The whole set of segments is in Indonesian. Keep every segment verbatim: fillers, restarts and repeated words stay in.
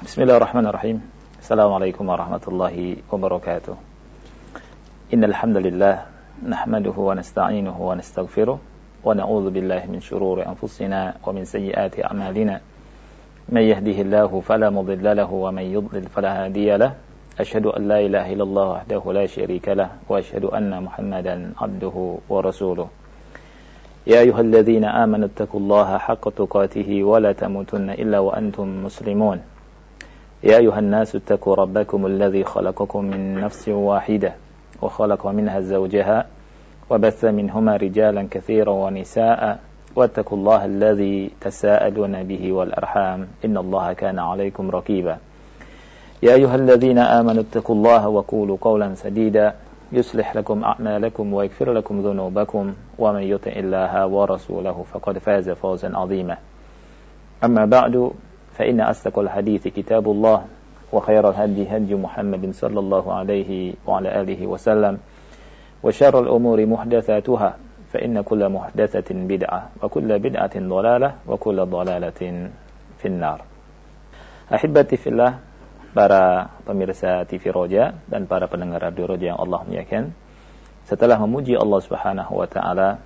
Bismillahirrahmanirrahim. Assalamualaikum warahmatullahi wabarakatuh. Innal hamdalillah nahmaduhu wa nasta'inuhu wa nastaghfiruh wa na'udzu billahi min shururi anfusina wa min sayyiati a'malina. May yahdihillahu fala mudilla lahu wa may yudlil fala hadiya lahu. Asyhadu an la ilaha illallah wahdahu la syarika lahu wa asyhadu anna Muhammadan 'abduhu wa rasuluh. Ya ayyuhalladzina amanu taqullaha haqqa tuqatih wa la tamutunna illa wa antum muslimun. يا أيها الناس اتقوا ربكم الذي خلقكم من نفس واحدة وخلق منها زوجها وبث منهما رجالا كثيرا ونساء واتقوا الله الذي تساءلون به والأرحام إن الله كان عليكم رقيبا يا أيها الذين آمنوا اتقوا الله وقولوا قولا سديدا يصلح لكم أعمالكم ويغفر لكم ذنوبكم ومن يطع الله ورسوله فقد فاز فوزا عظيما أما بعد فإن أصدق الحديث كتاب الله وخير الهدي هدي محمد صلى الله عليه وعلى آله وسلم وشر الأمور محدثاتها فإن كل محدثة بدعة وكل بدعة ضلالة وكل ضلالة في النار. Ahibati fillah, para pemirsa T V Roja dan para pendengar Radio Roja yang Allah muliakan, setelah memuji Allah Subhanahu wa taala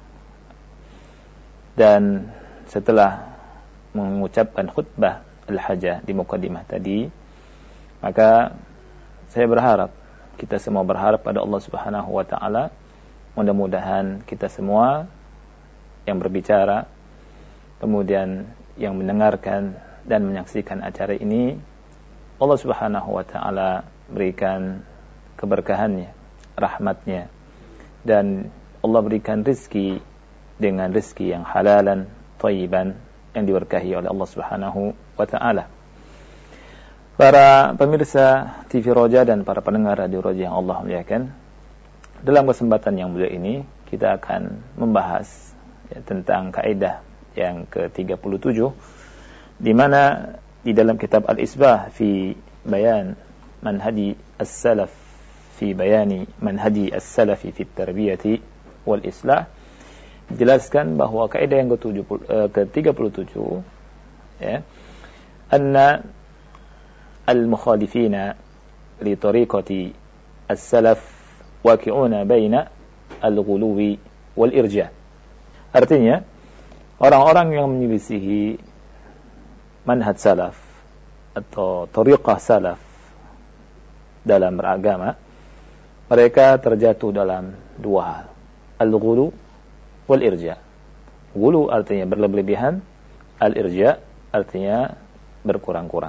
dan setelah mengucapkan khutbah al-hajah di muqaddimah tadi, maka saya berharap, kita semua berharap pada Allah Subhanahu wa taala, mudah-mudahan kita semua yang berbicara, kemudian yang mendengarkan dan menyaksikan acara ini, Allah Subhanahu wa taala berikan keberkahannya, rahmatnya, dan Allah berikan rizki dengan rizki yang halalan, thayyiban, yang diberkahi oleh Allah Subhanahu wa taala. Para pemirsa T V Roja dan para pendengar Radio Roja yang Allah muliakan, dalam kesempatan yang mulia ini kita akan membahas ya, tentang kaidah yang ke tiga puluh tujuh, di mana di dalam kitab Al-Isbah fi bayan manhaji as-salaf fi bayani manhaji as-salafi fi tarbiyati wal islah, dijelaskan bahwa kaidah yang ke tiga puluh tujuh ya, anna al-mukhalifina li tariqati as-salaf waqi'una baina al-ghuluwi wal irja. Artinya orang-orang yang menyelisihi manhaj salaf atau tariqah salaf dalam beragama, mereka terjatuh dalam dua hal, al-ghulu wal irja. Gulu artinya berlebihan, al irja artinya berkurang-kurang.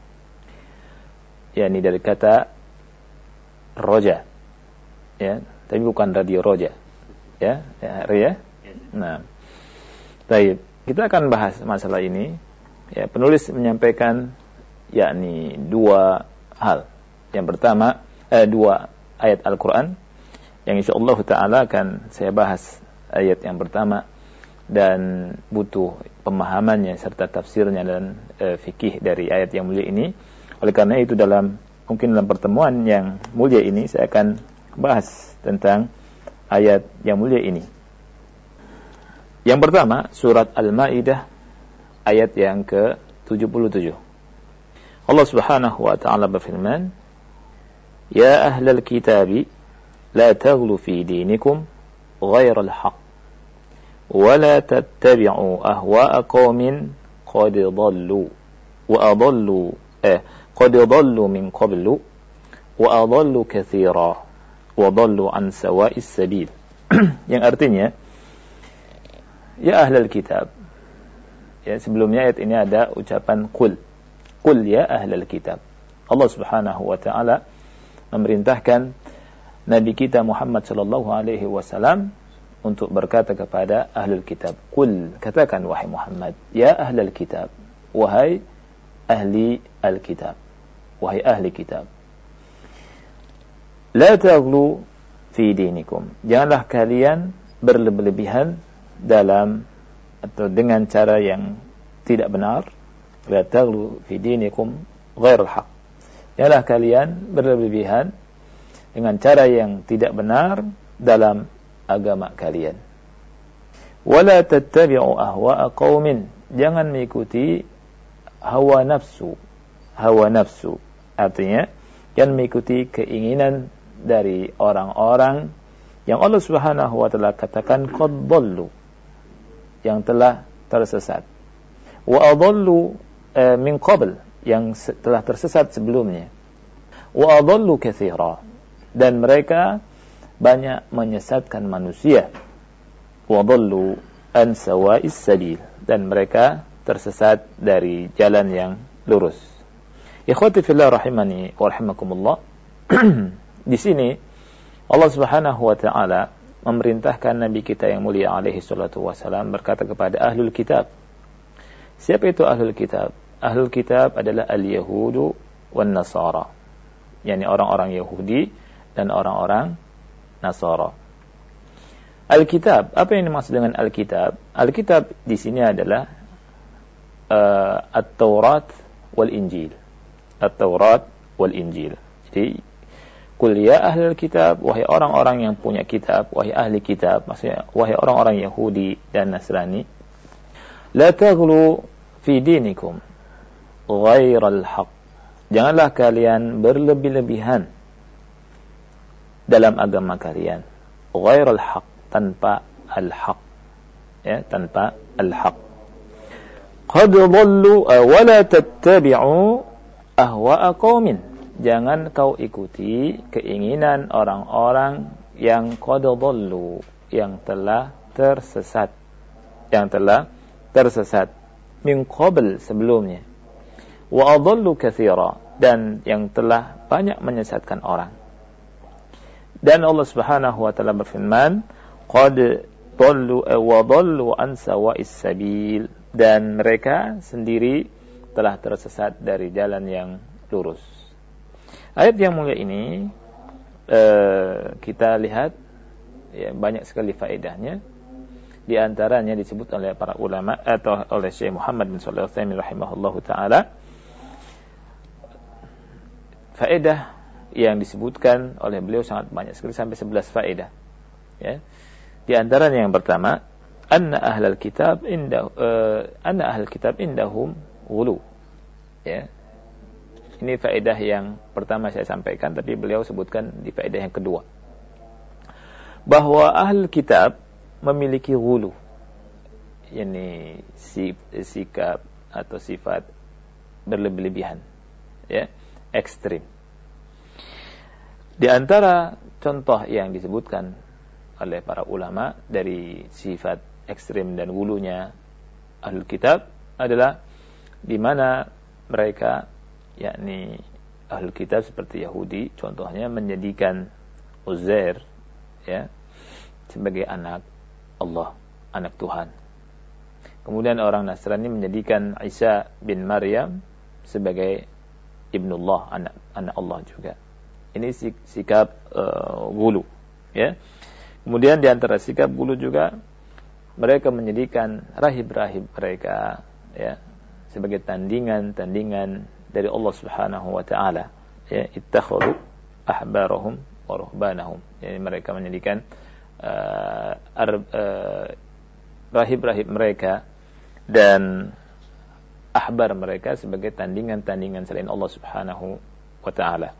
Yani dari kata roja, ya, tapi bukan radio roja, ya, ya, ya. Nah, baik, kita akan bahas masalah ini. Ya, penulis menyampaikan yakni dua hal. Yang pertama, eh, dua ayat Al-Quran yang insyaallah taala akan saya bahas ayat yang pertama dan butuh pemahamannya serta tafsirnya dan e, fikih dari ayat yang mulia ini. Oleh karena itu dalam mungkin dalam pertemuan yang mulia ini saya akan bahas tentang ayat yang mulia ini. Yang pertama, surat Al-Maidah ayat yang ke tujuh puluh tujuh. Allah Subhanahu wa taala berfirman, "Ya ahlal kitabi la taghlu fi dinikum غير الحق ولا تتبعوا أهواء قوم قد ضلوا وأضلوا eh, قد ضلوا من قبل وأضلوا كثيرا وضلوا عن سواء السبيل." Yang artinya, ya ahlal kitab. Ya, sebelumnya ayat ini ada ucapan qul. Qul ya ahlal kitab. Allah Subhanahu wa taala memerintahkan Nabi kita Muhammad sallallahu alaihi wasallam untuk berkata kepada ahlul kitab, "Qul," katakan wahai Muhammad, ya ahlul kitab, wahai ahli al-kitab, wahai ahli kitab. La taghlu fi dinikum. Janganlah kalian berlebihan dalam atau dengan cara yang tidak benar. La taghlu fi dinikum ghairul haq. Janganlah kalian berlebihan dengan cara yang tidak benar dalam agama kalian. Wala tattabi'u ahwa'a qaumin. Jangan mengikuti hawa nafsu, hawa nafsu. Artinya yang mengikuti keinginan dari orang-orang yang Allah Subhanahu wa taala katakan qad dhallu, yang telah tersesat. Wa adallu uh, min qabl, yang telah tersesat sebelumnya. Wa adallu katsira, dan mereka banyak menyesatkan manusia. Wa adallu an sawa'is sabil, dan mereka tersesat dari jalan yang lurus. Ikhwati fillah rahimani wa rahimakumullah. Di sini Allah Subhanahu wa taala memerintahkan Nabi kita yang mulia alaihi salatu wasalam berkata kepada ahlul kitab. Siapa itu ahlul kitab? Ahlul kitab adalah al-yahudu wan nasara, yakni orang-orang Yahudi dan orang-orang Nasara. Al-kitab, apa yang dimaksud dengan al-kitab? Al-kitab di sini adalah uh, at-Taurat wal Injil. At-Taurat wal Injil. Jadi qul ya ahlul kitab, wahai orang-orang yang punya kitab, wahai ahli kitab, maksudnya wahai orang-orang Yahudi dan Nasrani, la taghlu fi dinikum ghairal haqq. Janganlah kalian berlebih-lebihan dalam agama kalian. Ghairal haqq, tanpa al-haq, ya, tanpa al-haq. Qad dhallu wa la tattabi'u ahwa'a qaumin. Jangan kau ikuti keinginan orang-orang yang qad dhallu, yang telah tersesat, yang telah tersesat min qabl, sebelumnya. Wa adallu katsira, dan yang telah banyak menyesatkan orang. Dan Allah Subhanahu wa taala berfirman, qad dhallu wa dhallu an sawa'is sabil, dan mereka sendiri telah tersesat dari jalan yang lurus. Ayat yang mulia ini uh, kita lihat ya, banyak sekali faedahnya. Di antaranya disebut oleh para ulama atau oleh Syekh Muhammad bin Shalih Al-Utsaimin rahimahullahu taala, faedah yang disebutkan oleh beliau sangat banyak sekali, sampai sebelas faedah. Ya. Di antaranya yang pertama, anna ahlal kitab indah uh, anna ahlal kitab indahum ghulu. Ya. Ini faedah yang pertama saya sampaikan, tapi beliau sebutkan di faedah yang kedua, bahwa ahlul kitab memiliki ghulu, yakni sikap atau sifat berlebih-lebihan, ya, ekstrim. Di antara contoh yang disebutkan oleh para ulama dari sifat ekstrim dan ghulunya ahlul kitab adalah di mana mereka, yakni ahlul kitab seperti Yahudi contohnya, menjadikan Uzair, ya, sebagai anak Allah, anak Tuhan. Kemudian orang Nasrani menjadikan Isa bin Maryam sebagai ibnullah, anak anak Allah juga. Ini sikap uh, ghulu, ya. Kemudian di antara sikap ghulu juga mereka menjadikan rahib-rahib mereka, ya, sebagai tandingan-tandingan dari Allah Subhanahu wa taala, ya, ittakhadhu ahbarahum wa ruhbanahum. Jadi mereka menjadikan uh, ar, uh, rahib-rahib mereka dan ahbar mereka sebagai tandingan-tandingan selain Allah Subhanahu wa taala.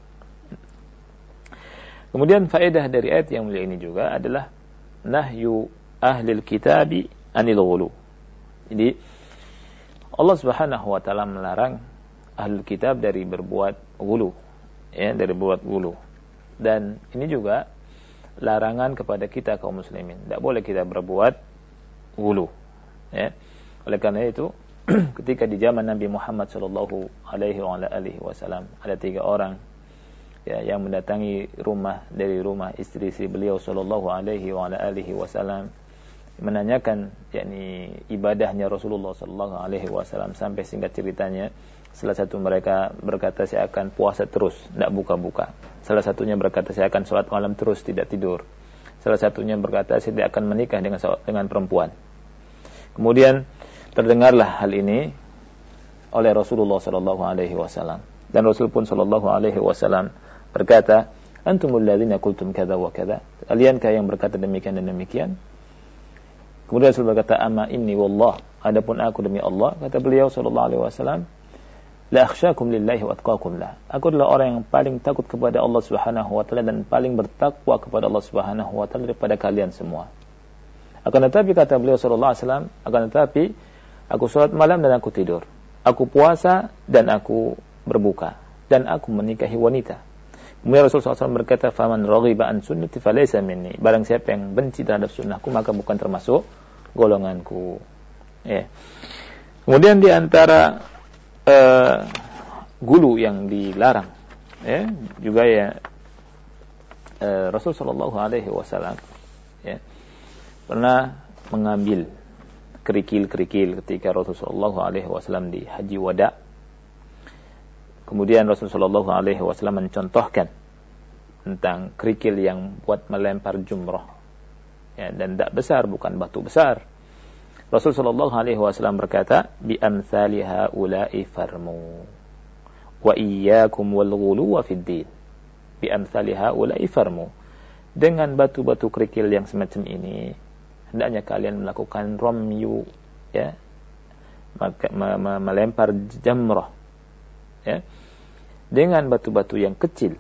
Kemudian faedah dari ayat yang mulia ini juga adalah nahyu ahlil kitabi anil ghulu. Jadi Allah Subhanahu wa taala melarang ahlul kitab dari berbuat ghulu, ya, dari berbuat ghulu. Dan ini juga larangan kepada kita kaum muslimin. Tidak boleh kita berbuat ghulu, ya. Oleh karena itu ketika di zaman Nabi Muhammad sallallahu alaihi wasallam ada tiga orang, ya, yang mendatangi rumah dari rumah istri-istri beliau sallallahu alaihi wasallam menanyakan, yakni ibadahnya Rasulullah sallallahu alaihi wasallam, sampai singkat ceritanya salah satu mereka berkata, saya akan puasa terus, tidak buka-buka. Salah satunya berkata, saya akan sholat malam terus, tidak tidur. Salah satunya berkata, saya tidak akan menikah dengan dengan perempuan. Kemudian terdengarlah hal ini oleh Rasulullah sallallahu alaihi wasallam, dan Rasul pun sallallahu alaihi wasallam berkata, antumul ladzina qultum kadza wa kadza, kaliankah yang berkata demikian dan demikian? Kemudian Rasul berkata, amma inni wallah, adapun aku demi Allah, kata beliau sallallahu alaihi wasallam, la akhsyakum lillahi wa atqakum lah. Aku adalah orang yang paling takut kepada Allah Subhanahu wa taala dan paling bertakwa kepada Allah Subhanahu wa taala daripada kalian semua. Akan tetapi kata beliau sallallahu alaihi wasallam, akan tetapi aku salat malam dan aku tidur. Aku puasa dan aku berbuka dan aku menikahi wanita. Kemudian Rasulullah sallallahu alaihi wasallam berkata, "Faman raghiba an sunnati falaysa minni." Barang siapa yang benci terhadap sunnahku maka bukan termasuk golonganku. Ya. Kemudian di antara uh, gulu yang dilarang, ya, juga ya uh, Rasul sallallahu alaihi wasallam ya pernah mengambil kerikil-kerikil ketika Rasul sallallahu alaihi wasallam di haji wada. Kemudian Rasul sallallahu alaihi wasallam mencontohkan tentang kerikil yang buat melempar jumrah. Ya, dan tak besar, bukan batu besar. Rasul sallallahu alaihi wasallam berkata, "Bi amsali haula'i farmu wa iyyakum wal ghuluwa fid din." Bi amsali haula'i farmu. Dengan batu-batu kerikil yang semacam ini, hendaknya kalian melakukan ramyu, ya, maka melempar jamrah, ya, dengan batu-batu yang kecil,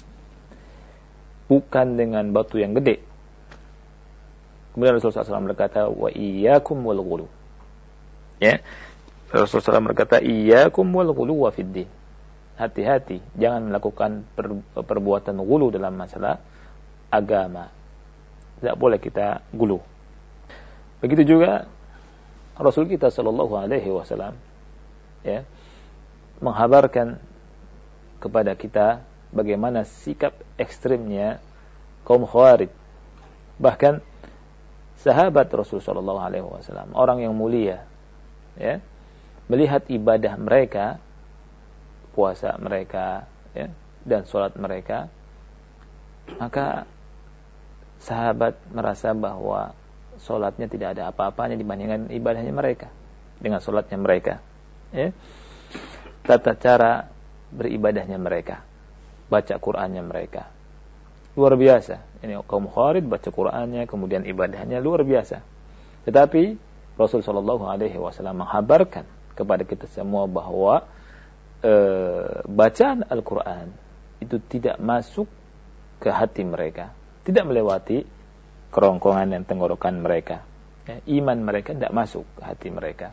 bukan dengan batu yang gede. Kemudian Rasulullah sallallahu alaihi wasallam berkata, "Wa iyyakum wal ghulu." Ya, Rasulullah sallallahu alaihi wasallam berkata, "Iyyakum wal ghulu wa fid din." Hati-hati, jangan melakukan per, perbuatan ghulu dalam masalah agama. Tidak boleh kita ghulu. Begitu juga Rasul kita sallallahu alaihi wasallam, ya, menghabarkan kepada kita bagaimana sikap ekstrimnya kaum Khawarij. Bahkan sahabat Rasul sallallahu alaihi wasallam, orang yang mulia, ya, melihat ibadah mereka, puasa mereka, ya, dan salat mereka, maka sahabat merasa bahwa salatnya tidak ada apa-apanya dibandingkan ibadahnya mereka dengan salatnya mereka, ya. Tata cara beribadahnya mereka, baca Qur'annya mereka, luar biasa. Ini kaum Khawarij baca Qur'annya, kemudian ibadahnya luar biasa. Tetapi Rasul sallallahu alaihi wasallam menghabarkan kepada kita semua bahwa e, bacaan Al-Qur'an itu tidak masuk ke hati mereka, tidak melewati kerongkongan dan tenggorokan mereka. Ya, iman mereka tidak masuk ke hati mereka.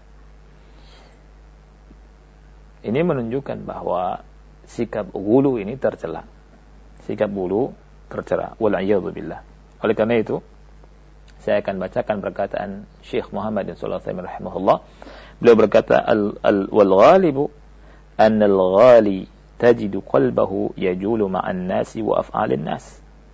Ini menunjukkan bahwa sikap ghulu ini tercela. Sikap ghulu tercela. Wal-'iyadzu billah. Oleh karena itu, saya akan bacakan perkataan Syekh Muhammad bin Shalih Al-Utsaimin rahimahullah. Beliau berkata, al, al wal ghalibu an al-ghali tajidu qalbahu yajulu ma'an nasi wa af'alin nas.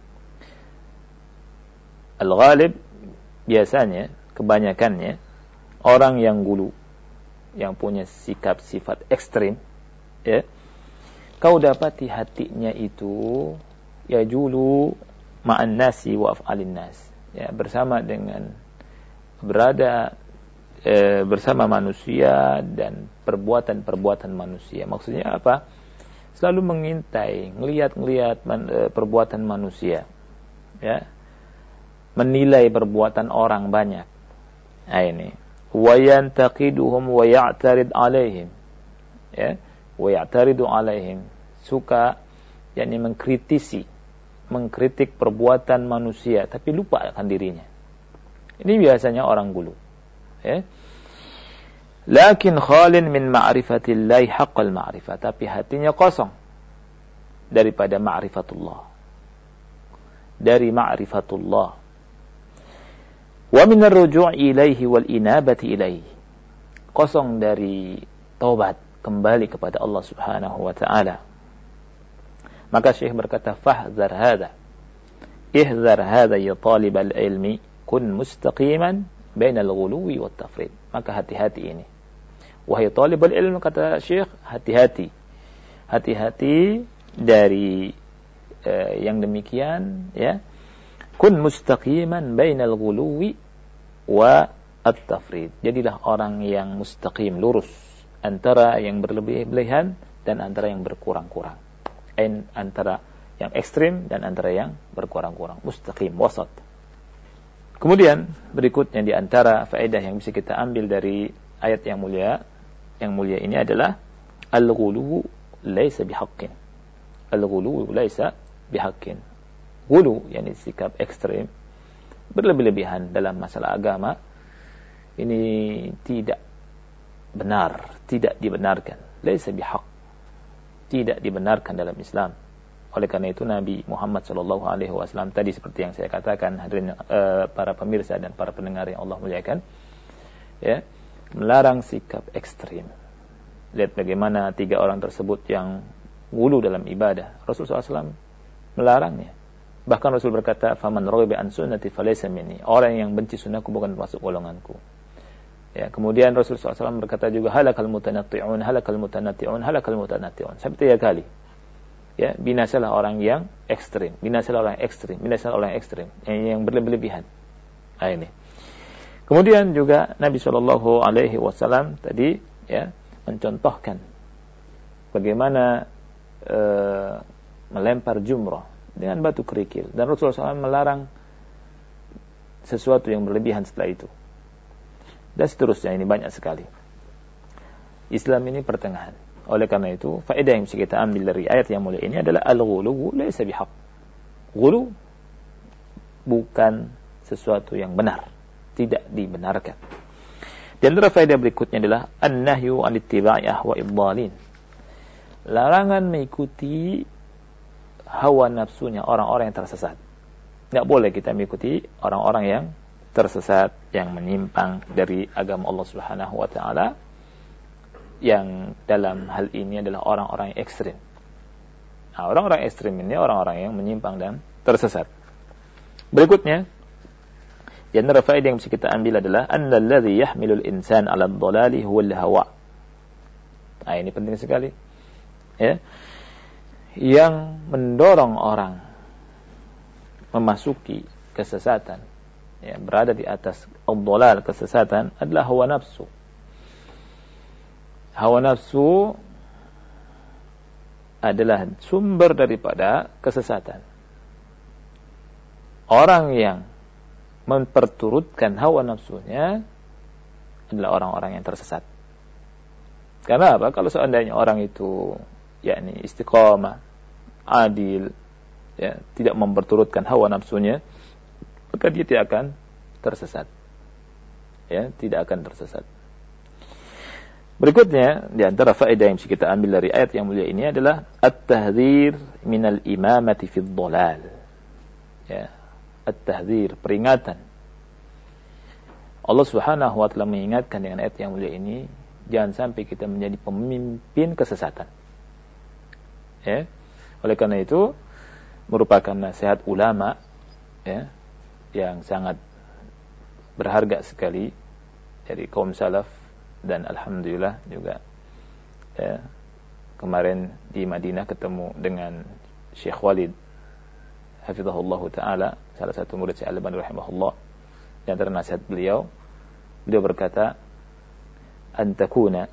Al-ghalib biasanya, kebanyakannya orang yang ghulu, yang punya sikap sifat ekstrim, ya, kau dapati hatinya itu ya julu ma'an nasi wa af'alin nas, ya, bersama dengan berada e, bersama manusia dan perbuatan-perbuatan manusia. Maksudnya apa? Selalu mengintai, ngelihat-ngelihat man, e, perbuatan manusia, ya, menilai perbuatan orang banyak. Nah, ini wa yantaqiduhum wa ya'tarid alaihim, ya, wa ya'taridu alaihim, suka yakni mengkritisi, mengkritik perbuatan manusia tapi lupa akan dirinya. Ini biasanya orang ghulu, ya. Lakin khalin min ma'rifatillahi haqqal ma'rifah, tapi hatinya kosong daripada ma'rifatullah, dari ma'rifatullah. Wa min ar-ruju' ilaihi wal inabati ilaihi, kosong dari taubat, kembali kepada Allah Subhanahu wa taala. Maka Syekh berkata, fahzar hadha, ihzar hadha ya talib al-ilmi, kun mustaqiman bainal ghuluwi wat tafrid. Maka hati-hati ini, wahai talib al-ilm, kata Syekh, hati-hati, hati-hati dari uh, yang demikian, ya. Kun mustaqiman bainal ghuluwi wa at-tafrid. Jadilah orang yang mustaqim, lurus antara yang berlebih-lebihan dan antara yang berkurang-kurang. En, antara yang ekstrim dan antara yang berkurang-kurang. Mustaqim, wasat. Kemudian berikutnya di antara faedah yang bisa kita ambil dari ayat yang mulia, yang mulia ini adalah al-ghulu laisa bihaqqin. Al-ghulu laisa bihaqqin. Ghulu yakni sikap ekstrem, berlebih-lebihan dalam masalah agama, ini tidak benar, tidak dibenarkan. Laisa bihaq, tidak dibenarkan dalam Islam. Oleh karena itu Nabi Muhammad sallallahu alaihi wasallam tadi seperti yang saya katakan, hadirin uh, para pemirsa dan para pendengar yang Allah muliakan, ya, melarang sikap ekstrim. Lihat bagaimana tiga orang tersebut yang ghulu dalam ibadah. Rasulullah sallallahu alaihi wasallam melarangnya. Bahkan Rasul berkata, "Faman raghiba an sunnati falaysa minni." Orang yang benci sunnahku bukan termasuk golonganku. Ya, kemudian Rasulullah sallallahu alaihi wasallam berkata juga, "Halakal mutanatti'un, halakal mutanatti'un, halakal mutanatti'un." Sampai tiga kali. Ya, binasalah orang yang ekstrim, binasalah orang yang ekstrim, binasalah orang yang ekstrim, yang, yang berlebihan. Nah, ini. Kemudian juga Nabi sallallahu alaihi wasallam tadi ya mencontohkan bagaimana uh, melempar jumrah dengan batu kerikil, dan Rasulullah sallallahu alaihi wasallam melarang sesuatu yang berlebihan setelah itu, dan seterusnya. Ini banyak sekali. Islam ini pertengahan. Oleh karena itu faedah yang bisa kita ambil dari ayat yang mulia ini adalah al-ghulu laysa bihaq. Ghulu bukan sesuatu yang benar, tidak dibenarkan. Di antara faedah berikutnya adalah an-nahyu an ittiba'i ahwa'i dhalin. Larangan mengikuti hawa nafsunya orang-orang yang tersesat. Tidak boleh kita mengikuti orang-orang yang tersesat, yang menyimpang dari agama Allah Subhanahu wa taala, yang dalam hal ini adalah orang-orang yang ekstrim. Nah, orang-orang ekstrim ini orang-orang yang menyimpang dan tersesat. Berikutnya, di antara faedah yang bisa kita ambil adalah anna alladhi yahmilul insan 'ala ad-dhalali huwa al-hawa. Nah, ini penting sekali. Ya. Yang mendorong orang memasuki kesesatan, ya, berada di atas ad-dhalal, kesesatan, adalah hawa nafsu. Hawa nafsu adalah sumber daripada kesesatan. Orang yang memperturutkan hawa nafsunya adalah orang-orang yang tersesat. Karena apa? Kalau seandainya orang itu yakni istiqamah, adil, ya, tidak memperturutkan hawa nafsunya, maka dia tidak akan tersesat. Ya, tidak akan tersesat. Berikutnya, di antara faedah yang bisa kita ambil dari ayat yang mulia ini adalah at-tahdzir minal imamati fid dhalal. Ya, at-tahdzir, peringatan. Allah Subhanahu wa taala mengingatkan dengan ayat yang mulia ini, jangan sampai kita menjadi pemimpin kesesatan. Ya. Oleh karena itu merupakan nasihat ulama, ya, yang sangat berharga sekali dari kaum salaf, dan alhamdulillah juga ya, kemarin di Madinah ketemu dengan Syekh Walid hafizahullah taala, salah satu murid Syekh Al-Albani rahimahullah. Di antara nasihat beliau, beliau berkata, an takuna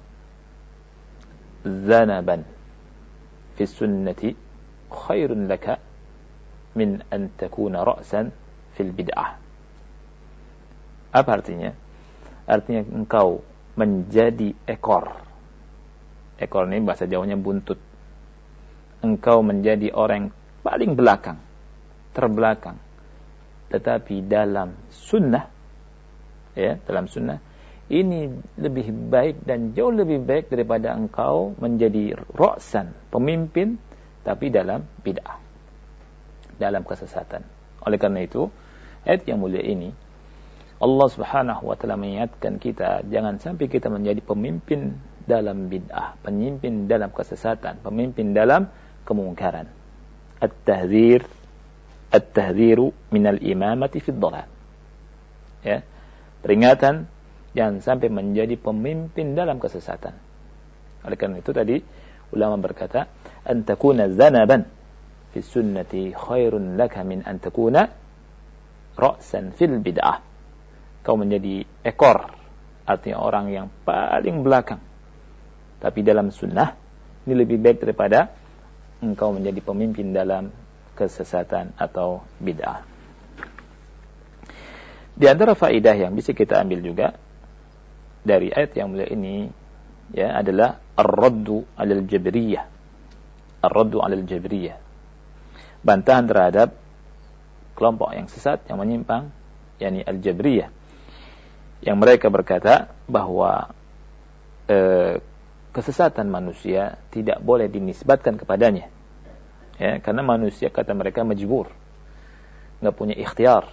zanaban fi sunnati khairun laka min an takuna ra'san fil bid'ah. Apa artinya? Artinya engkau menjadi ekor. Ekor ini bahasa Jawanya buntut. Engkau menjadi orang yang paling belakang, terbelakang. Tetapi dalam sunnah, ya, dalam sunnah ini lebih baik dan jauh lebih baik daripada engkau menjadi ra'san, pemimpin, tapi dalam bid'ah, dalam kesesatan. Oleh karena itu, ayat yang mulia ini Allah Subhanahu wa taala mengingatkan kita jangan sampai kita menjadi pemimpin dalam bid'ah, pemimpin dalam kesesatan, pemimpin dalam kemungkaran. At-tahdzir, at-tahdziru minal imamati fid dhalal. Ya, peringatan jangan sampai menjadi pemimpin dalam kesesatan. Oleh karena itu tadi ulama berkata, an takuna zanaban fi sunnati khairun laka min an takuna ra'san fil bid'ah. Kau menjadi ekor, artinya orang yang paling belakang, tapi dalam sunnah ini lebih baik daripada engkau menjadi pemimpin dalam kesesatan atau bid'ah. Di antara faedah yang bisa kita ambil juga dari ayat yang mulia ini, ya, adalah ar-raddu 'alal jabriyah. Ar-raddu 'alal jabriyah. Bantahan terhadap kelompok yang sesat, yang menyimpang, yakni al-jabriyah. Yang mereka berkata bahwa eh, kesesatan manusia tidak boleh dinisbatkan kepadanya. Ya, karena manusia, kata mereka, majbur. Enggak punya ikhtiar.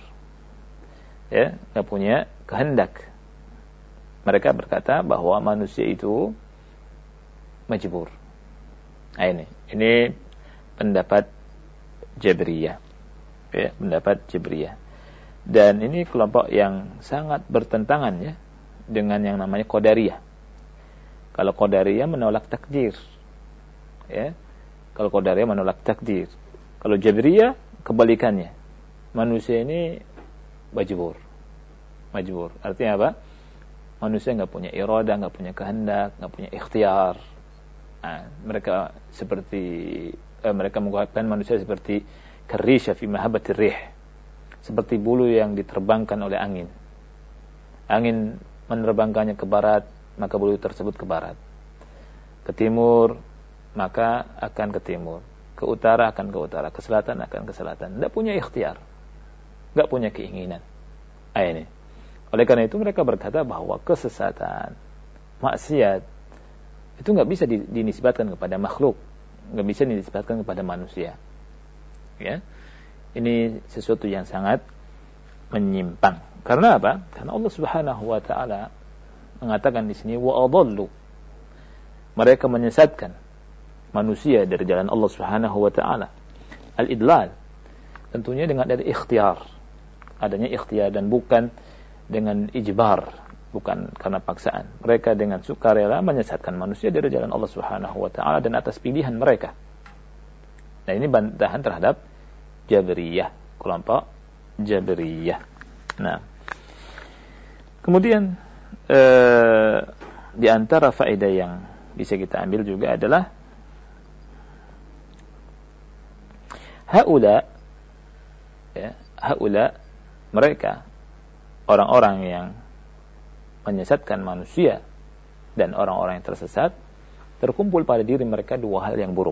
Ya, enggak punya kehendak. Mereka berkata bahwa manusia itu majbur. Nah, ini, ini pendapat Jabriyah. Ya, pendapat Jabriyah. Dan ini kelompok yang sangat bertentangan ya dengan yang namanya Qadariyah. Kalau Qadariyah menolak takdir. Ya. Kalau Qadariyah menolak takdir. Kalau Jabriyah kebalikannya. Manusia ini majbur. Majbur. Artinya apa? Manusia enggak punya iradah, enggak punya kehendak, enggak punya ikhtiar. Nah, mereka seperti eh, mereka mengatakan manusia seperti karisha fi mahabbatir rih, seperti bulu yang diterbangkan oleh angin. Angin menerbangkannya ke barat, maka bulu tersebut ke barat. Ke timur, maka akan ke timur. Ke utara akan ke utara, ke selatan akan ke selatan. Tidak punya ikhtiar, tidak punya keinginan. Ah, ini. Oleh karena itu mereka berkata bahwa kesesatan, maksiat itu nggak bisa dinisbatkan kepada makhluk, nggak bisa dinisbatkan kepada manusia. Ya, ini sesuatu yang sangat menyimpang. Karena apa? Karena Allah Subhanahu Wa Taala mengatakan di sini wa adallu, mereka menyesatkan manusia dari jalan Allah Subhanahu Wa Taala. Al-idlal tentunya dengan ada ikhtiar, adanya ikhtiar dan bukan dengan ijbar, bukan karena paksaan. Mereka dengan sukarela menyesatkan manusia dari jalan Allah Subhanahu Wa Taala dan atas pilihan mereka. Nah, ini bantahan terhadap Jabriyah, kelompok Jabriyah. Nah, kemudian eh, di antara faedah yang bisa kita ambil juga adalah haula, ya, haula mereka orang-orang yang menyesatkan manusia dan orang-orang yang tersesat, terkumpul pada diri mereka dua hal yang buruk.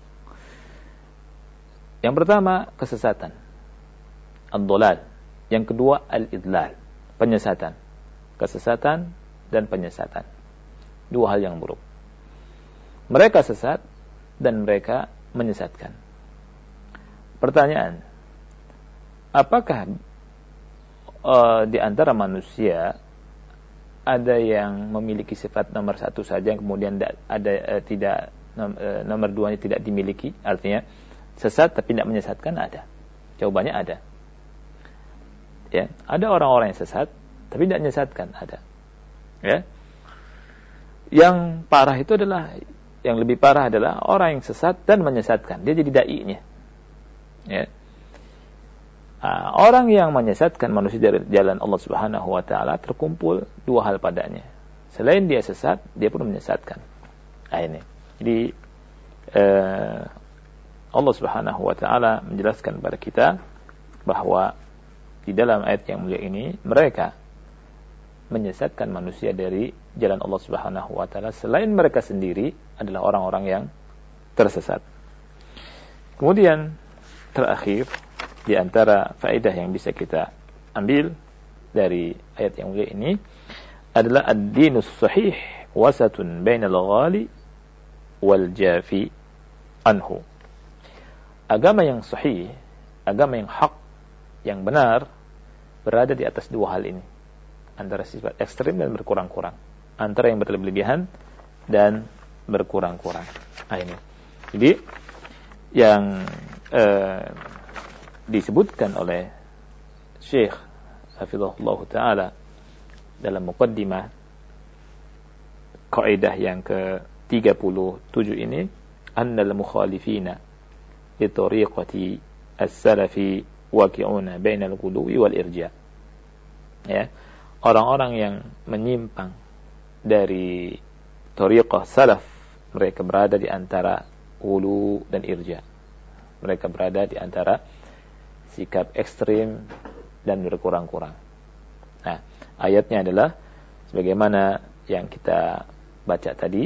Yang pertama, kesesatan, ad-dhalal. Yang kedua, al-idlal, penyesatan. Kesesatan dan penyesatan, dua hal yang buruk. Mereka sesat dan mereka menyesatkan. Pertanyaan, apakah uh, di antara manusia ada yang memiliki sifat nomor satu saja, kemudian ada uh, tidak uh, nomor duanya tidak dimiliki, artinya sesat tapi tidak menyesatkan? Ada. Jawabannya ada. Ya, ada orang-orang yang sesat tapi tidak menyesatkan, ada. Ya. Yang parah itu adalah, yang lebih parah adalah orang yang sesat dan menyesatkan. Dia jadi dai-nya. Ya. Nah, orang yang menyesatkan manusia dari jalan Allah Subhanahu Wa Taala, terkumpul dua hal padanya. Selain dia sesat, dia pun menyesatkan. Nah, ini. Jadi eh, Allah Subhanahu Wa Taala menjelaskan kepada kita bahwa di dalam ayat yang mulia ini mereka menyesatkan manusia dari jalan Allah Subhanahu Wa Taala, selain mereka sendiri adalah orang-orang yang tersesat. Kemudian terakhir, di antara faedah yang bisa kita ambil dari ayat yang mulia ini adalah ad-dinus sahih wasatun bainal ghali wal jafi anhu. Agama yang sahih, agama yang hak, yang benar, berada di atas dua hal ini, antara sifat ekstrim dan berkurang-kurang, antara yang berlebihan dan berkurang-kurang. Nah, ini. Jadi yang eh, disebutkan oleh Syekh Hafizahullah Ta'ala dalam muqaddimah kaidah yang ke tiga puluh tujuh ini, annal mukhalifina li tariqati as-salafi waqi'una bainal ghuluwi wal irja. Ya, orang-orang yang menyimpang dari tariqah salaf, mereka berada di antara ghulu dan irja. Mereka berada di antara sikap ekstrim dan berkurang-kurang. Nah, ayatnya adalah sebagaimana yang kita baca tadi,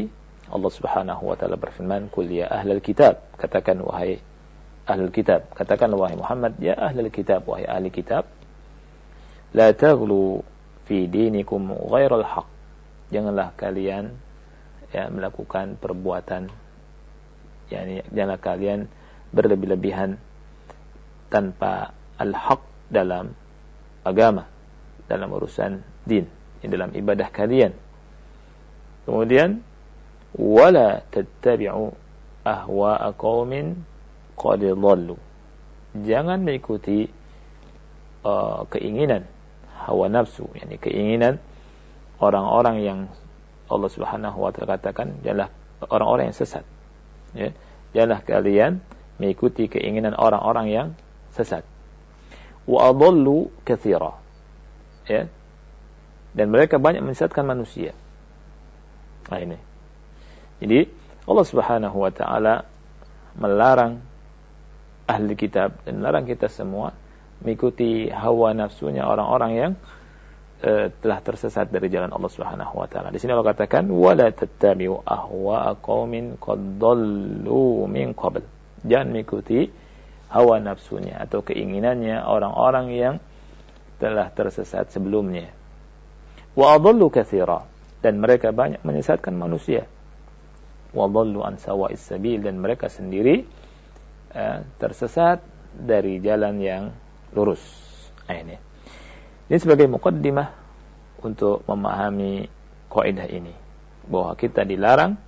Allah Subhanahu wa taala berfirman, "Qul ya ahlal kitab," katakan wahai ahlul kitab, katakan wahai Muhammad, ya ahlul kitab, wahai ahli kitab, la taghlu fi dinikum ghairal haq. Janganlah kalian ya melakukan perbuatan, yakni janganlah kalian berlebih-lebihan tanpa al-haq dalam agama, dalam urusan din, dalam ibadah kalian. Kemudian wala tattabi'u ahwa'a qaumin qad dhallu. Jangan mengikuti uh, keinginan hawa nafsu, yakni keinginan orang-orang yang Allah Subhanahu wa taala katakan adalah orang-orang yang sesat. Ya, janganlah kalian mengikuti keinginan orang-orang yang sesat. Wa adallu katsira. Ya. Dan mereka banyak menyesatkan manusia. Nah ini. Jadi Allah Subhanahu wa taala melarang ahli kitab dan melarang kita semua mengikuti hawa nafsunya orang-orang yang uh, telah tersesat dari jalan Allah Subhanahu wa taala. Di sini Allah katakan wala tattabi'u ahwa'a qaumin qad dhallu min qabl. Jangan mengikuti hawa nafsunya atau keinginannya orang-orang yang telah tersesat sebelumnya. Wa adallu katsira, dan mereka banyak menyesatkan manusia. Wa dhallu an sawa'is sabil, dan mereka sendiri uh, tersesat dari jalan yang lurus. Nah, ini. Ini sebagai muqaddimah untuk memahami kaidah ini, bahwa kita dilarang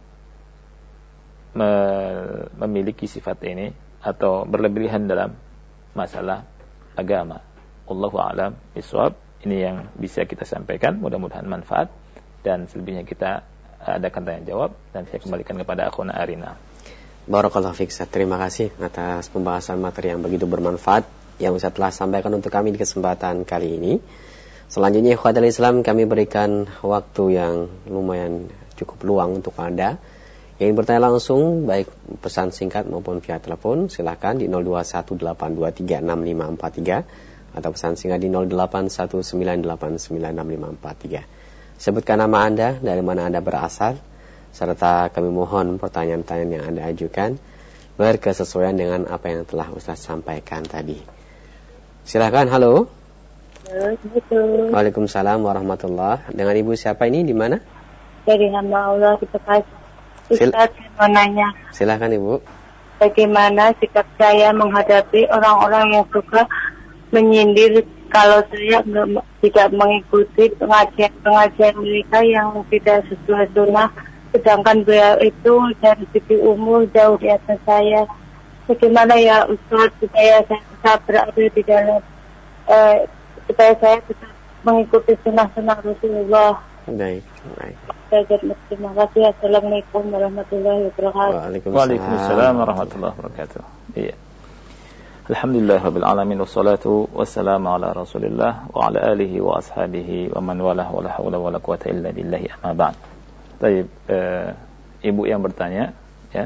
me- memiliki sifat ini atau berlebihan dalam masalah agama. Wallahu a'lam bishawab. Ini yang bisa kita sampaikan, mudah-mudahan manfaat, dan selebihnya kita adakan tanya jawab, dan saya kembalikan kepada akhuna Arina. Barakallahu fiik, terima kasih atas pembahasan materi yang begitu bermanfaat yang Ustaz telah sampaikan untuk kami di kesempatan kali ini. Selanjutnya ikhwatul Islam, kami berikan waktu yang lumayan cukup luang untuk Anda yang ingin bertanya langsung, baik pesan singkat maupun via telepon. Silakan di nol dua satu delapan dua tiga enam lima empat tiga atau pesan singkat di nol delapan satu sembilan delapan sembilan enam lima empat tiga. Sebutkan nama Anda, dari mana Anda berasal, serta kami mohon pertanyaan-pertanyaan yang Anda ajukan berkesesuaian dengan apa yang telah Ustaz sampaikan tadi. Silakan. Halo. Assalamualaikum. Waalaikumsalam warahmatullahi. Dengan Ibu siapa ini, di mana? Dari hamba Allah kita kasih. Ustaz, saya mau nanya. Silakan Ibu. Bagaimana sikap saya menghadapi orang-orang yang suka menyindir kalau saya tidak mengikuti pengajian-pengajian mereka yang tidak sesuai sunnah, sedangkan beliau itu dari segi umur jauh di atas saya. Bagaimana ya Ustaz supaya saya bisa berada di dalam eh, supaya saya bisa mengikuti sunnah-sunnah Rasulullah. Baik, baik. Terima kasih. Assalamualaikum warahmatullahi wabarakatuh. Waalaikumsalam, Waalaikumsalam warahmatullahi wabarakatuh. Iya. Alhamdulillah rabbil alamin, wassalatu wassalamu ala Rasulillah wa ala alihi wa ashabihi wa man walah, wa la haula wa la quwata illa billahi, amma ba'd. Baik, uh, Ibu yang bertanya, ya.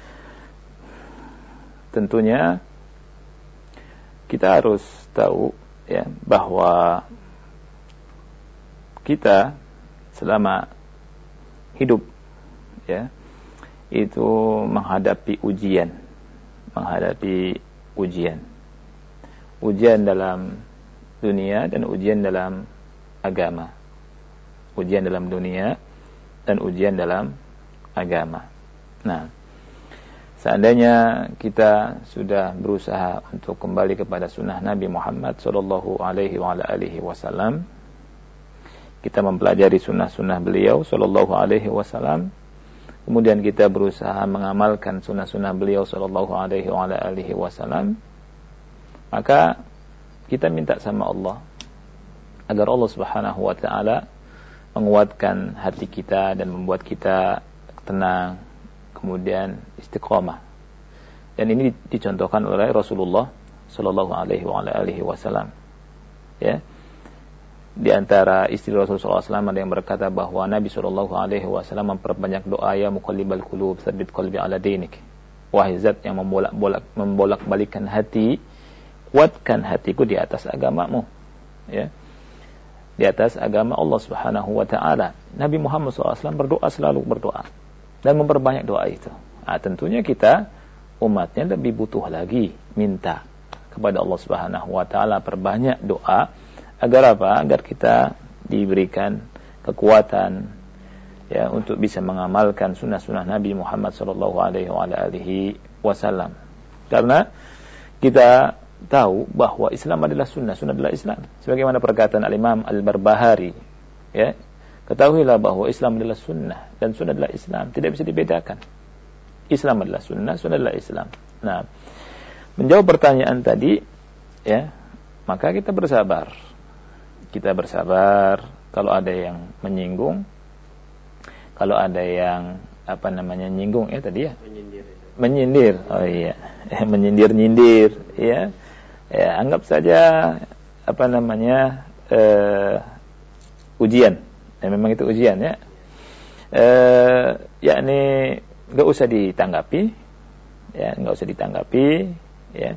Tentunya kita harus tahu ya bahwa kita selama hidup ya itu menghadapi ujian, menghadapi ujian. Ujian dalam dunia dan ujian dalam agama. Ujian dalam dunia dan ujian dalam agama. Nah, seandainya kita sudah berusaha untuk kembali kepada sunnah Nabi Muhammad sallallahu alaihi wa ala alihi wasallam, kita mempelajari sunnah-sunnah beliau sallallahu alaihi wasallam, kemudian kita berusaha mengamalkan sunnah-sunnah beliau sallallahu alaihi wa ala alihi wasallam, maka kita minta sama Allah agar Allah Subhanahu wa taala menguatkan hati kita dan membuat kita tenang, kemudian istiqamah. Dan ini dicontohkan oleh Rasulullah sallallahu alaihi wa ala alihi wasallam. Ya. Di antara istri Rasulullah sallallahu alaihi wasallam ada yang berkata bahwa Nabi sallallahu alaihi wasallam memperbanyak doa, ya muqallibal qulub tsabbit qalbi ala dinik. Wahai zat yang membolak-bolak membolak-balikan hati, kuatkan hatiku di atas agamamu. Ya. Di atas agama Allah Subhanahu wa taala. Nabi Muhammad sallallahu alaihi wasallam berdoa, selalu berdoa. dan memperbanyak doa itu. Nah, tentunya kita umatnya lebih butuh lagi minta kepada Allah Subhanahu wa taala perbanyak doa agar apa? Agar kita diberikan kekuatan ya untuk bisa mengamalkan sunnah-sunnah Nabi Muhammad sallallahu alaihi wasallam. Karena kita tahu bahwa Islam adalah sunnah, sunnah adalah Islam. Sebagaimana perkataan Al-Imam Al-Barbahari, ya. Ketahuilah bahwa Islam adalah sunnah dan sunnah adalah Islam, tidak bisa dibedakan. Islam adalah sunnah, sunnah adalah Islam. Nah, menjawab pertanyaan tadi, ya, maka kita bersabar. Kita bersabar kalau ada yang menyinggung, kalau ada yang apa namanya nyinggung ya tadi ya, menyindir. Menyindir, oh iya, menyindir-nyindir, ya, ya anggap saja apa namanya uh, ujian. Ya, memang itu ujian ya. Eh, yakni enggak usah ditanggapi, ya, enggak usah ditanggapi, ya.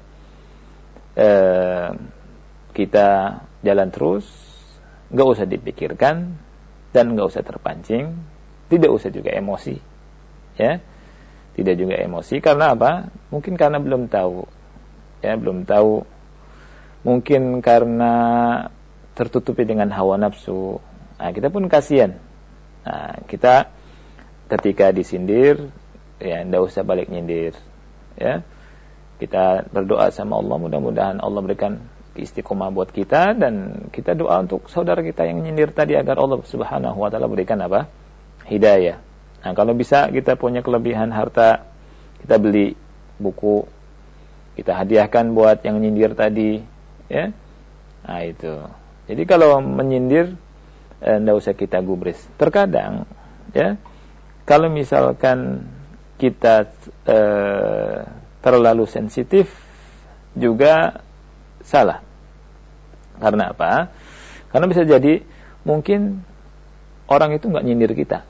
Eh, kita jalan terus, enggak usah dipikirkan dan enggak usah terpancing, tidak usah juga emosi, ya. Tidak juga emosi karena apa? Mungkin karena belum tahu, ya, belum tahu. Mungkin karena tertutupi dengan hawa nafsu. Nah, kita pun kasihan. Nah, kita ketika disindir, ya, tidak usah balik nyindir, ya. Kita berdoa sama Allah, mudah-mudahan Allah berikan istiqomah buat kita dan kita doa untuk saudara kita yang nyindir tadi agar Allah Subhanahu wa taala berikan apa? Hidayah. Nah, kalau bisa kita punya kelebihan harta, kita beli buku, kita hadiahkan buat yang nyindir tadi, ya. Nah, itu. Jadi kalau menyindir tidak usah kita gubris. Terkadang, ya, kalau misalkan kita eh, terlalu sensitif juga salah. Karena apa? Karena bisa jadi mungkin orang itu nggak nyindir kita,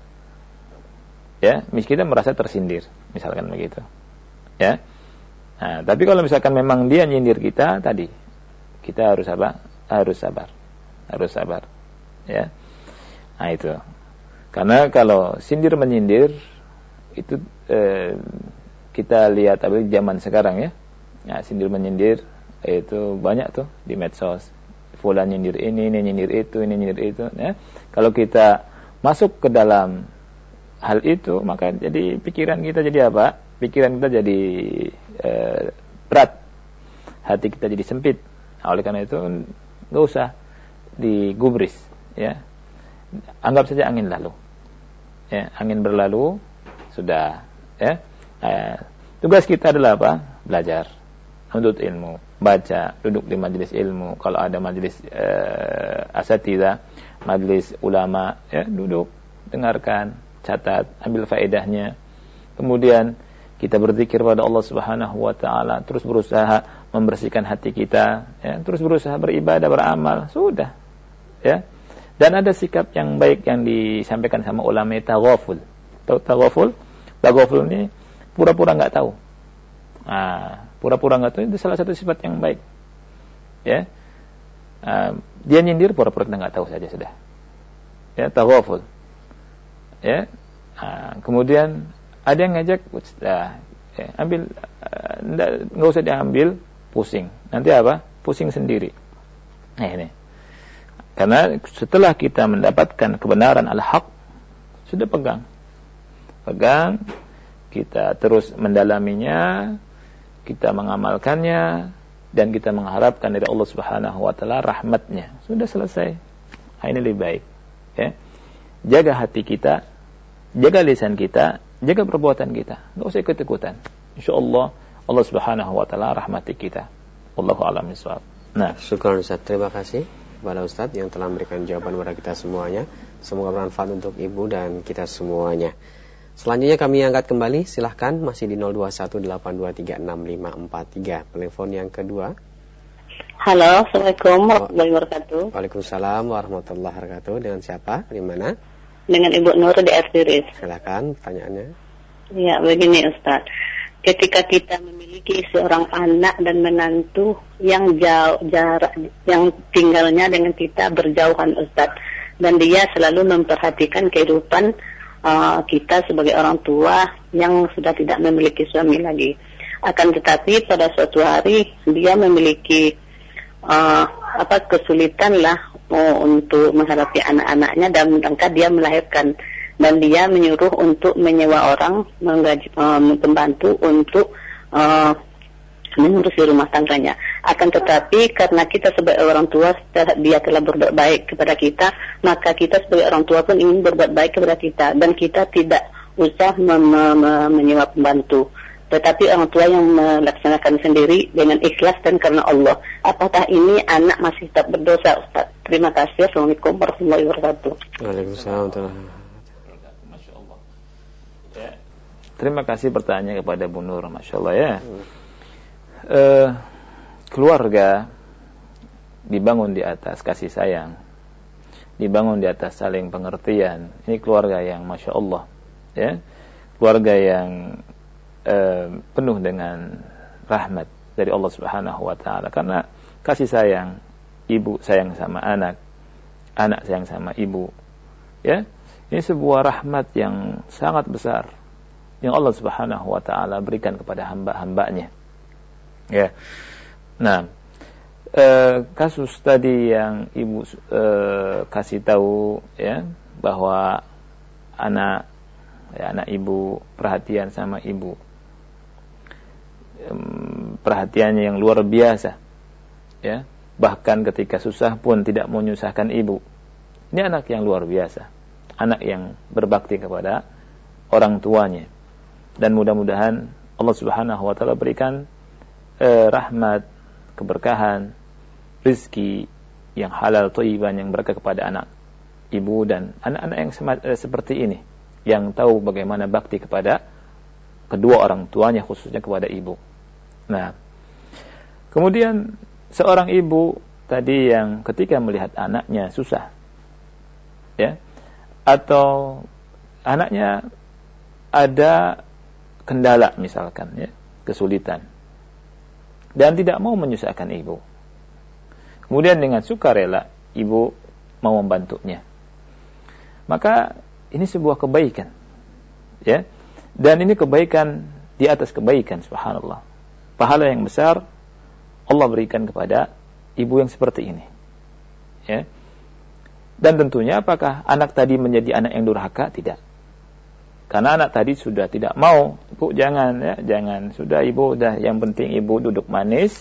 ya, kita merasa tersindir, misalkan begitu, ya. Nah, tapi kalau misalkan memang dia nyindir kita tadi, kita harus apa? Harus sabar, harus sabar, ya. Nah, itu. Karena kalau sindir menyindir itu eh, kita lihat apa zaman sekarang ya. Nah, sindir menyindir itu banyak tuh di medsos. Fulan nyindir ini, ini nyindir itu, ini nyindir itu, ya. Kalau kita masuk ke dalam hal itu, maka jadi pikiran kita jadi apa? Pikiran kita jadi eh, berat. Hati kita jadi sempit. Nah, oleh karena itu enggak usah digubris, ya. Anggap saja angin lalu, ya, angin berlalu sudah, ya. Eh, tugas kita adalah apa? Belajar, menuntut ilmu, baca, duduk di majelis ilmu. Kalau ada majelis eh, asatidzah, majelis ulama, ya, duduk, dengarkan, catat, ambil faedahnya. Kemudian kita berzikir pada Allah Subhanahu wa taala, terus berusaha membersihkan hati kita, ya, terus berusaha beribadah, beramal, sudah, ya. Dan ada sikap yang baik yang disampaikan sama ulama, taghaful. Tahu taghaful? Taghaful ini pura-pura enggak tahu. Nah, pura-pura enggak tahu itu salah satu sifat yang baik. Ya. Uh, dia nyindir pura-pura enggak tahu saja sudah. Ya, taghaful. Ya. Uh, kemudian ada yang ngajak, uh, ya, ambil uh, enggak, enggak usah diambil, pusing. Nanti apa? Pusing sendiri. Nah, ini. Karena setelah kita mendapatkan kebenaran al-haq, sudah pegang. Pegang, kita terus mendalaminya, kita mengamalkannya, dan kita mengharapkan dari Allah Subhanahu wa taala rahmatnya. Sudah selesai. Nah, ini lebih baik, ya. Jaga hati kita, jaga lisan kita, jaga perbuatan kita. Enggak usah ikut-ikutan. Insyaallah Allah Subhanahu wa taala rahmati kita. Wallahu a'lam bishawab. Nah, syukran Ustaz. Terima kasih kepada Ustadz yang telah memberikan jawaban kepada kita semuanya. Semoga bermanfaat untuk Ibu dan kita semuanya. Selanjutnya kami angkat kembali, silahkan masih di nol dua satu delapan dua tiga enam lima empat tiga. Telepon yang kedua. Halo, Assalamualaikum warahmatullahi wabarakatuh. Waalaikumsalam warahmatullahi wabarakatuh. Dengan siapa? Dari mana? Dengan Ibu Nur di Ertiris. Silakan pertanyaannya. Ya, begini Ustaz. Ketika kita memiliki seorang anak dan menantu yang jauh jarak, yang tinggalnya dengan kita berjauhan Ustaz, dan dia selalu memperhatikan kehidupan uh, kita sebagai orang tua yang sudah tidak memiliki suami lagi. Akan tetapi pada suatu hari dia memiliki uh, apa kesulitan lah uh, untuk menghadapi anak-anaknya dan angka dia melahirkan, dan dia menyuruh untuk menyewa orang menggaji, uh, pembantu untuk uh, mengurusi rumah tangganya. Akan tetapi karena kita sebagai orang tua, dia telah berbuat baik kepada kita, maka kita sebagai orang tua pun ingin berbuat baik kepada kita, dan kita tidak usah mem- mem- menyewa pembantu, tetapi orang tua yang melaksanakan sendiri dengan ikhlas dan karena Allah. Apakah ini anak masih tetap berdosa, Ustaz? Terima kasih. Assalamualaikum warahmatullahi wabarakatuh. Waalaikumsalam. Masya Allah. Ya. Terima kasih pertanyaannya kepada Bu Nur. Masya Allah ya. Hmm. Uh, keluarga dibangun di atas kasih sayang, dibangun di atas saling pengertian. Ini keluarga yang Masya Allah ya. Keluarga yang uh, penuh dengan rahmat dari Allah Subhanahu wa ta'ala. Karena kasih sayang, ibu sayang sama anak, anak sayang sama ibu ya. Ini sebuah rahmat yang sangat besar yang Allah Subhanahu wa ta'ala berikan kepada hamba-hambanya ya. Nah, e, kasus tadi yang ibu e, kasih tahu ya, bahwa anak ya, anak ibu perhatian sama ibu, e, perhatiannya yang luar biasa ya, bahkan ketika susah pun tidak mau menyusahkan ibu. Ini anak yang luar biasa, anak yang berbakti kepada orang tuanya, dan mudah-mudahan Allah Subhanahu wa ta'ala berikan Eh, rahmat, keberkahan, rizki yang halal, thayyiban, yang berkah kepada anak ibu dan anak-anak yang sem- eh, seperti ini, yang tahu bagaimana bakti kepada kedua orang tuanya, khususnya kepada ibu. Nah, kemudian seorang ibu tadi yang ketika melihat anaknya susah ya, atau anaknya ada kendala misalkan ya, kesulitan, dan tidak mau menyusahkan ibu, kemudian dengan sukarela ibu mau membantunya, maka ini sebuah kebaikan ya, dan ini kebaikan di atas kebaikan, subhanallah. Pahala yang besar Allah berikan kepada ibu yang seperti ini ya. Dan tentunya apakah anak tadi menjadi anak yang durhaka? Tidak. Karena anak tadi sudah tidak mau, ibu jangan ya, jangan, sudah ibu udah, yang penting ibu duduk manis,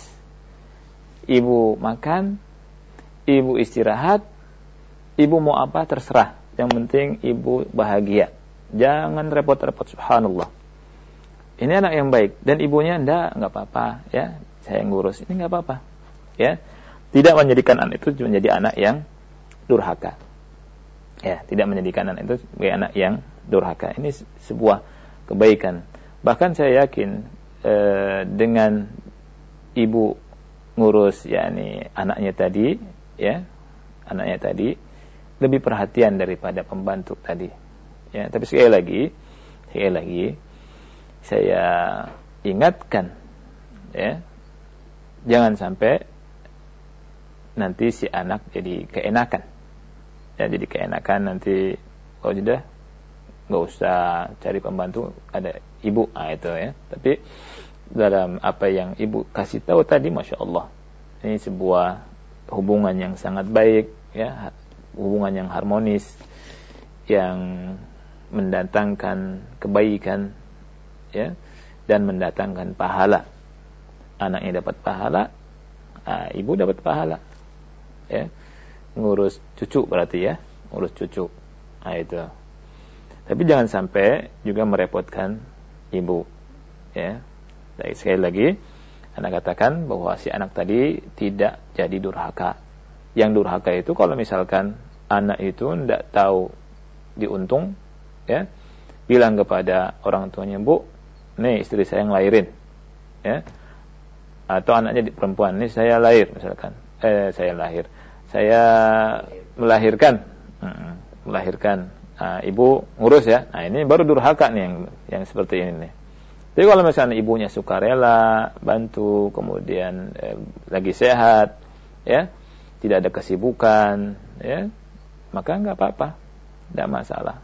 ibu makan, ibu istirahat, ibu mau apa terserah, yang penting ibu bahagia, jangan repot-repot, subhanallah. Ini anak yang baik, dan ibunya enggak, enggak apa-apa ya, saya ngurus, ini enggak apa-apa ya. Tidak menjadikan anak itu menjadi anak yang durhaka ya, tidak menjadikan anak itu sebagai anak yang durhaka. Ini sebuah kebaikan. Bahkan saya yakin eh, dengan ibu ngurus yakni anaknya tadi ya, anaknya tadi lebih perhatian daripada pembantu tadi ya. Tapi sekali lagi sekali lagi saya ingatkan ya, jangan sampai nanti si anak jadi keenakan ya, jadi keenakan nanti kalau sudah nggak usah cari pembantu, ada ibu, ah itu ya. Tapi dalam apa yang ibu kasih tahu tadi, masya Allah, ini sebuah hubungan yang sangat baik ya, hubungan yang harmonis, yang mendatangkan kebaikan ya, dan mendatangkan pahala. Anaknya dapat pahala, ah, ibu dapat pahala ya. Ngurus cucu berarti ya, ngurus cucu, ah itu. Tapi jangan sampai juga merepotkan ibu ya. Jadi sekali lagi anak katakan bahwa si anak tadi tidak jadi durhaka. Yang durhaka itu kalau misalkan anak itu tidak tahu diuntung ya, bilang kepada orang tuanya, "Bu, nih istri saya yang lahirin." Ya. Atau anaknya di perempuan, "Nih saya lahir," misalkan. Eh saya lahir. Saya melahirkan. Hmm, melahirkan. Nah, ibu ngurus ya. Nah, ini baru durhaka nih yang yang seperti ini nih. Jadi kalau misalnya ibunya sukarela bantu, kemudian eh, lagi sehat ya, tidak ada kesibukan ya, maka enggak apa-apa, enggak masalah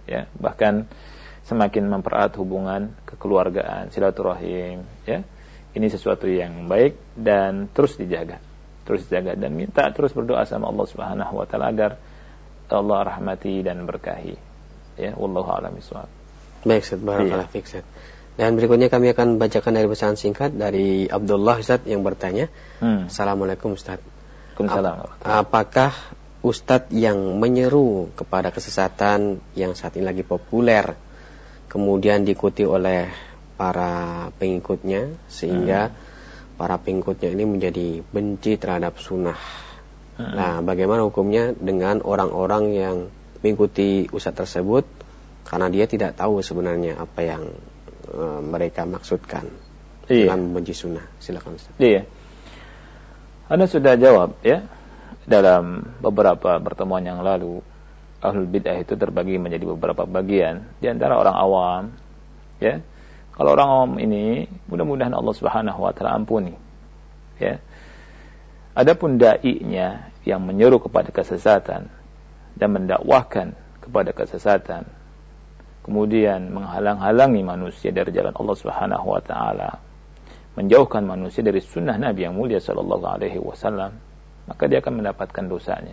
ya, bahkan semakin mempererat hubungan kekeluargaan, silaturahim, ya. Ini sesuatu yang baik dan terus dijaga, terus dijaga dan minta terus berdoa sama Allah Subhanahu wa taala agar Allah rahmati dan berkahi. Ya, wallahu a'lam bishawab. Baik, Ustaz, barakallahu fiik, Ustaz. Dan berikutnya kami akan bacakan dari pesan singkat dari Abdullah, Ustaz, yang bertanya. Hmm. Assalamualaikum, Ustaz. Waalaikumsalam. Apakah Ustadz yang menyeru kepada kesesatan yang saat ini lagi populer kemudian diikuti oleh para pengikutnya sehingga hmm. para pengikutnya ini menjadi benci terhadap sunnah? Hmm. Nah, bagaimana hukumnya dengan orang-orang yang mengikuti ustadz tersebut karena dia tidak tahu sebenarnya apa yang uh, mereka maksudkan iya. dengan membenci sunnah? Silakan, Ustaz. Iya. Anda sudah jawab, ya, dalam beberapa pertemuan yang lalu. Ahlul bid'ah itu terbagi menjadi beberapa bagian. Di antara orang awam, ya. Kalau orang awam ini, mudah-mudahan Allah Subhanahu wa taala ampuni, ya. Adapun dai-nya yang menyeru kepada kesesatan dan mendakwahkan kepada kesesatan, kemudian menghalang-halangi manusia dari jalan Allah Subhanahu wa taala, menjauhkan manusia dari sunnah Nabi yang mulia sallallahu alaihi wasallam, maka dia akan mendapatkan dosanya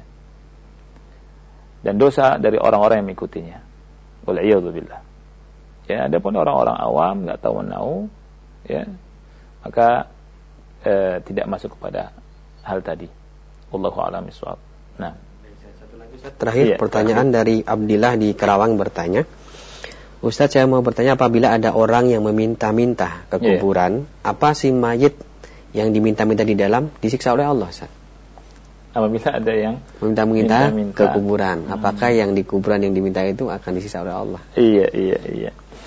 dan dosa dari orang-orang yang mengikutinya. Wal'iyadzubillah. Ya, adapun orang-orang awam enggak tahu menahu, ya, maka eh, tidak masuk kepada hal tadi. Wallahu a'lam bishawab. Nah, terakhir iya, pertanyaan terakhir. Dari Abdillah di Karawang bertanya, Ustaz, saya mau bertanya, apabila ada orang yang meminta-minta ke kuburan, yeah. apa si mayit yang diminta-minta di dalam disiksa oleh Allah, Ustaz? Apabila ada yang meminta-minta ke kuburan, hmm. apakah yang di kuburan yang diminta itu akan disiksa oleh Allah? Iya, iya, iya.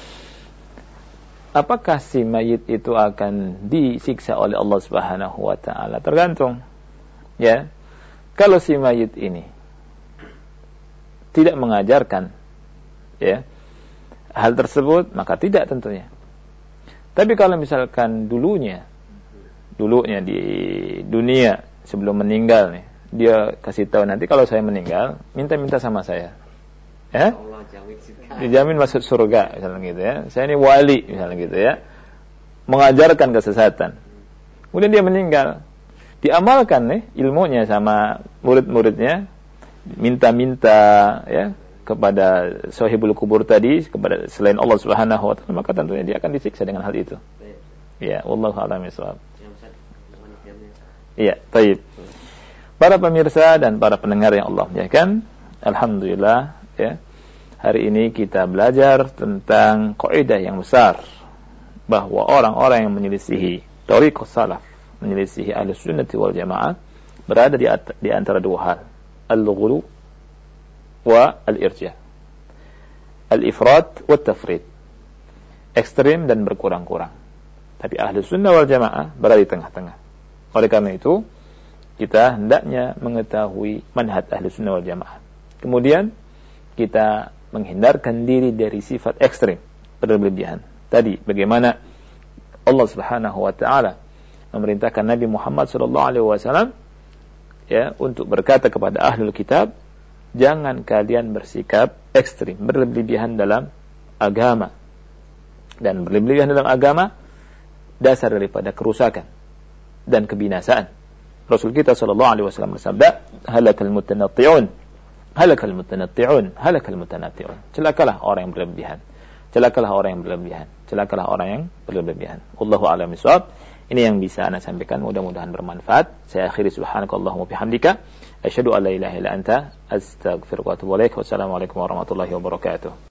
Apakah si mayit itu akan disiksa oleh Allah Subhanahu wa taala? Tergantung. Ya. Kalau si mayit ini tidak mengajarkan, ya, hal tersebut, maka tidak tentunya. Tapi kalau misalkan dulunya, dulunya di dunia sebelum meninggal nih, dia kasih tahu nanti kalau saya meninggal, minta-minta sama saya, ya, dijamin masuk surga, misalnya gitu ya. Saya ini wali, misalnya gitu ya, mengajarkan kesesatan. Kemudian dia meninggal, diamalkan nih ilmunya sama murid-muridnya, minta-minta, ya, kepada sahibul kubur tadi, kepada selain Allah Subhanahu wa taala, maka tentunya dia akan disiksa dengan hal itu. Ya, wallahu a'lam bishawab. Iya, baik. Para pemirsa dan para pendengar yang Allah muliakan, alhamdulillah, ya. Hari ini kita belajar tentang kaidah yang besar bahwa orang-orang yang menyelisihi thariqus salaf, menyelisihi Ahlus Sunnah wal Jamaah, berada di, di antara dua hal, al-ghulu wa al-irja, al-ifrat wa tafrid, ekstrim dan berkurang-kurang. Tapi Ahlus Sunnah wal Jamaah berada di tengah-tengah. Oleh karena itu, kita hendaknya mengetahui manhaj Ahlus Sunnah wal Jamaah. Kemudian kita menghindarkan diri dari sifat ekstrim, berlebihan. Tadi bagaimana Allah Subhanahu wa taala memerintahkan Nabi Muhammad sallallahu alaihi wasallam, ya, untuk berkata kepada ahlul kitab, jangan kalian bersikap ekstrim, berlebihan dalam agama. Dan berlebihan dalam agama dasar daripada kerusakan dan kebinasaan. Rasul kita sallallahu alaihi wasallam bersabda, halakal mutanatti'un, halakal mutanatti'un, halakal mutanatti'un. Celakalah orang yang berlebihan. Celakalah orang yang berlebihan. Celakalah orang yang berlebihan. Wallahu a'lam bishawab. Ini yang bisa Anda sampaikan, mudah-mudahan bermanfaat. Saya akhiri, subhanakallahumma bihamdika, asyhadu an la ilaha illa anta, astaghfiruka wa atubu ilaik. Wassalamualaikum warahmatullahi wabarakatuh.